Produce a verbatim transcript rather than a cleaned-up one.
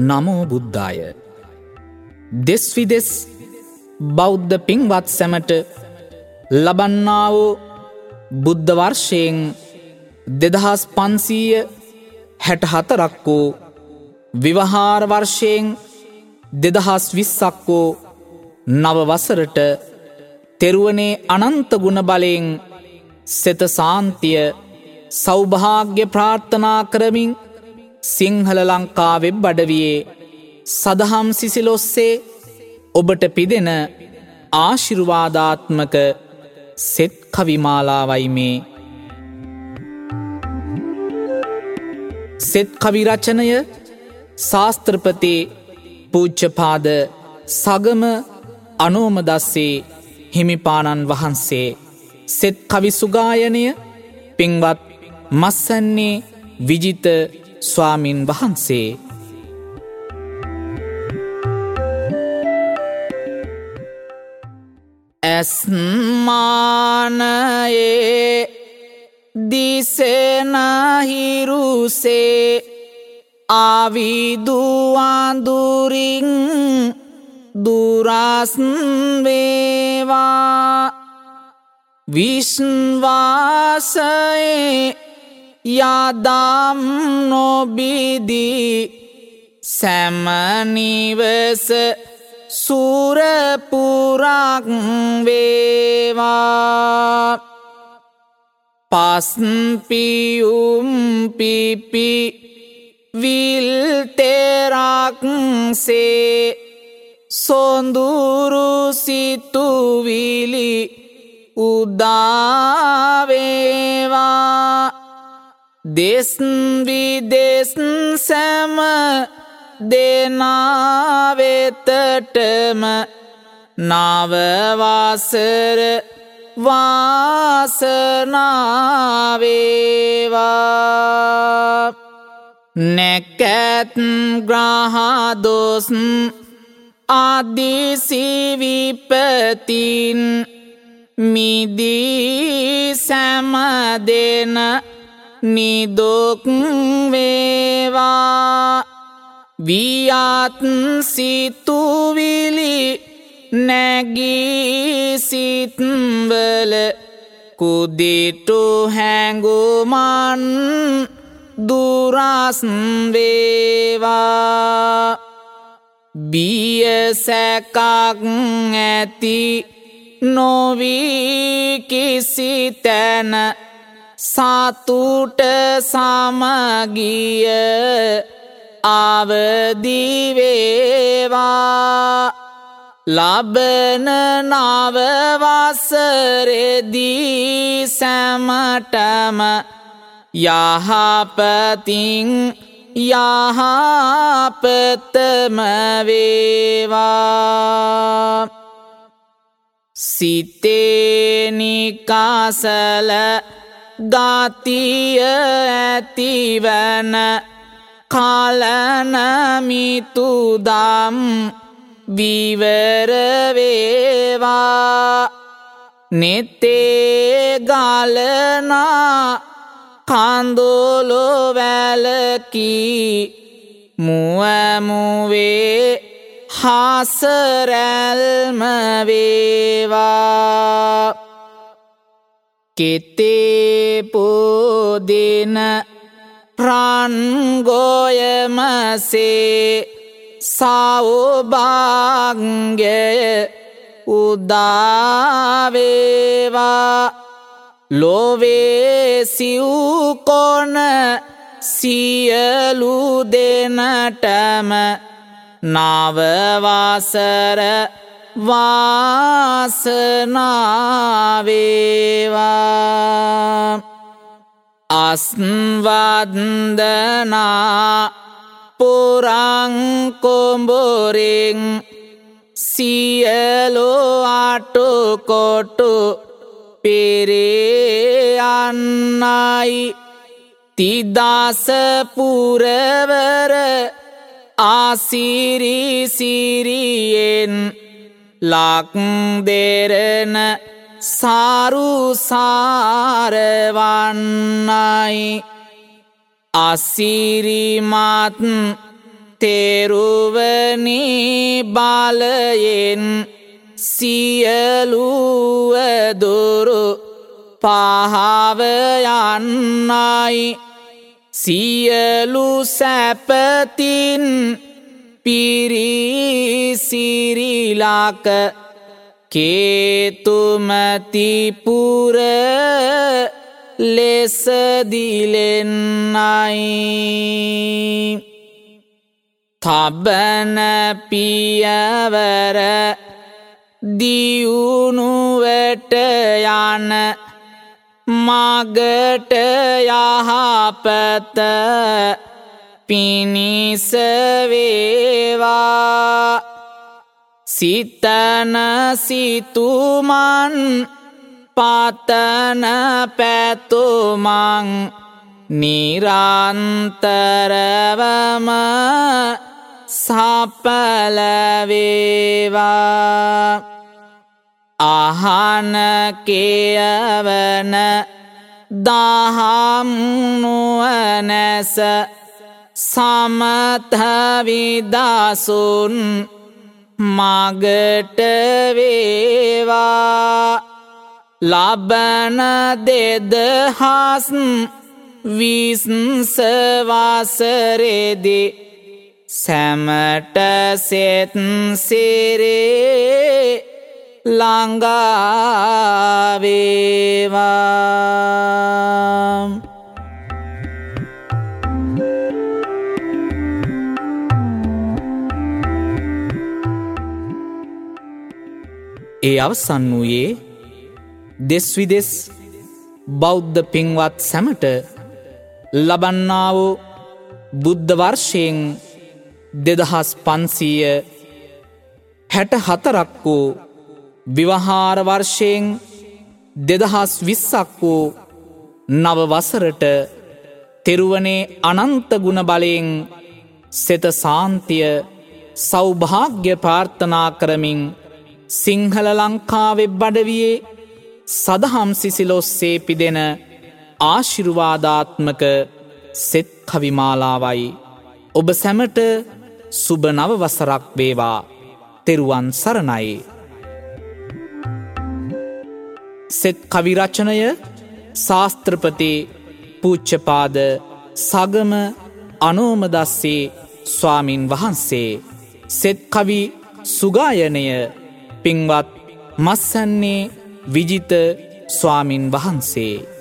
නමෝ බුද්ධාය. දෙස් විදෙස් බෞද්ධ පින්වත් සැමට ලබන්නා වූ බුද්ධ වර්ෂයෙන් දෙදහස් පන්සීය හැට හතරක් වූ විවහාර වර්ෂයෙන් දෙදහස් විස්සක් වූ නව වසරට තෙරුවනේ අනන්ත ගුණ බලයෙන් සෙත සාන්තිය සෞභාග්‍ය ප්‍රාර්ථනා කරමින් සිංහල ලංකා වෙබ් අඩවියේ සදහම් සිසිලොස්සේ ඔබට පිදෙන ආශිර්වාදාත්මක සෙත් කවිමාලාවයි මේ. සෙත් කවි රචනය ශාස්ත්‍රපති පූජ්‍යපාද සගම අනෝමදස්සේ හිමිපාණන් වහන්සේ. සෙත් කවි සුගායනය පින්වත් මස්සන්නේ විජිත ස්වාමින් වහන්සේ. ඇස්මානයේ දිසෙනහිරුසේ ආවිදුවඳුරින් දුරස්වේවා විශ්වාසයේ යදම් නොබිදී සැමනිවස සුරපුරක් වේවා පස්පියුම් පිපි විල්තෙරක්සේ සොඳුරු සිතුවිලි උදාවේවා දෙස් විදෙස් සැම දෙනාවෙතටම නවවසර වාසනාවේවා නැකැත් ග්‍රහදොස් ආදිසිවිපතින් මිදී සැමදෙන නිදුක් වේවා වියත් සිතුවිලි නැගී සිත්වල කුදිටු හැඟුමන් දුරස් වේවා බිය සැකක් ඇති නොවී කිසි තැන සතුට සමගිය අවදිවේවා ලබන නවවසරෙදී සැමටම යහපතින් යහපතම වේවා සිතේ නිකාසල ගතිය ඇතිවන කලනමිතුදම් විවර වේවා නෙතේ ගලනා කඳුළු වැලකී මුවමුවේ හසරැල්ම වේවා කෙතේ පොදින රන්ගොයමසේ සෞභාග්‍යය උදාවේවා ලොවේ සිව්කොන සියලු දෙනටම නවවසර වාසනාවේවා අස්වන්දනා පුරංකොඹොරින් සියලු අටකොටු පෙරයන්නයි තිදස පුරවර ආසිරිසිරියෙන් ලක් දෙරන සාරුසාරවන්නයි අසිරිමත් තෙරුවනි බලයෙන් සියලුව දුරු පහව යන්නයි සියලු සැපතින් පිරිසිරිලක කේතුමතිපුර ලෙස දිලෙන්නයි තබන පියවර දියුණුවට යන මගට යහපත පිණිස වේවා සිතන සිතුමන් පතන පැතුමන් නිරන්තරවම සඵල වේවා අහන කියවන දහම් නුවණැස සමත විදසුන් මගට වේවා ලබන දෙදහස් විස්ස වසරේදී සැමට සෙත් සිරේ ළඟා වේවා ඒ අවසන් වූයේ දෙස් විදෙස් බෞද්ධ පින්වත් සැමට ලබන්නා වූ බුද්ධ වර්ෂයෙන් දෙදහස් පන්සීය හැට හතරක් වූ විවහාර වර්ෂයෙන් දෙදහස් විස්සක් වූ නව වසරට තෙරුවනේ අනන්ත ගුණ බලයෙන් සෙත සාන්තිය සෞභාග්‍ය ප්‍රාර්ථනා කරමින් සිංහල ලංකාවේ බඩවියේ සදහම් සිසිලොස්සේ පිදෙන ආශිර්වාදාත්මක සෙත් කවිමාලාවයි ඔබ සැමට සුබ නව වසරක් වේවා තෙරුවන් සරණයි සෙත් කවි රචනය ශාස්ත්‍රපති පූජ්‍යපාද සගම අනෝමදස්සේ ස්වාමින් වහන්සේ සෙත් කවි සුගායනය පින්වත් මස්සන්නේ විජිත ස්වාමින් වහන්සේ